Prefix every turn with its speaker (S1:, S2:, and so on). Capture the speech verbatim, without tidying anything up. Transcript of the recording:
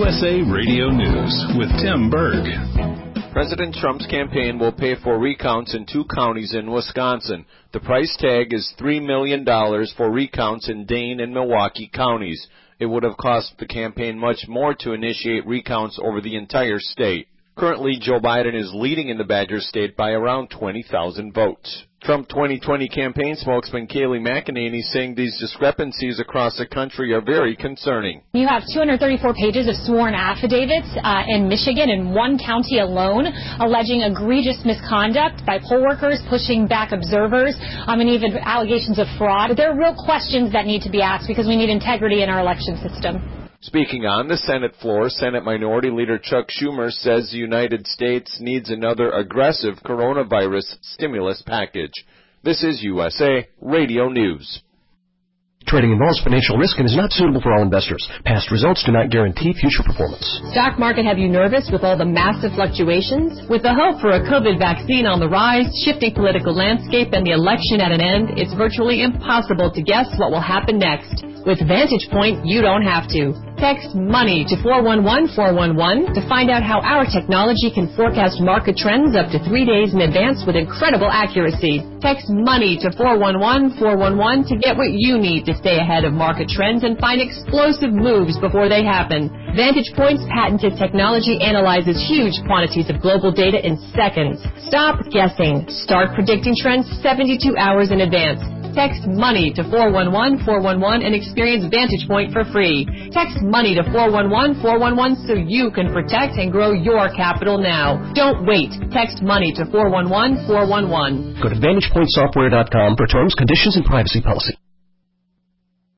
S1: U S A Radio News with Tim Berg.
S2: President Trump's campaign will pay for recounts in two counties in Wisconsin. The price tag is three million dollars for recounts in Dane and Milwaukee counties. It would have cost the campaign much more to initiate recounts over the entire state. Currently, Joe Biden is leading in the Badger State by around twenty thousand votes. Trump twenty twenty campaign spokesman Kayleigh McEnany saying these discrepancies across the country are very concerning.
S3: You have two hundred thirty-four pages of sworn affidavits uh, in Michigan in one county alone alleging egregious misconduct by poll workers, pushing back observers, um, and even allegations of fraud. There are real questions that need to be asked because we need integrity in our election system.
S2: Speaking on the Senate floor, Senate Minority Leader Chuck Schumer says the United States needs another aggressive coronavirus stimulus package. This is U S A Radio News.
S4: Trading involves financial risk and is not suitable for all investors. Past results do not guarantee future performance.
S5: Stock market have you nervous with all the massive fluctuations? With the hope for a COVID vaccine on the rise, shifting political landscape, and the election at an end, it's virtually impossible to guess what will happen next. With Vantage Point, you don't have to. Text MONEY to four one one four one one to find out how our technology can forecast market trends up to three days in advance with incredible accuracy. Text MONEY to four one one four one one to get what you need to stay ahead of market trends and find explosive moves before they happen. Vantage Point's patented technology analyzes huge quantities of global data in seconds. Stop guessing. Start predicting trends seventy-two hours in advance. Text MONEY to four one one four one one and experience Vantage Point for free. Text MONEY to four one one four one one so you can protect and grow your capital now. Don't wait. Text MONEY to four one one four one one.
S4: Go to vantage point software dot com for terms, conditions, and privacy policy.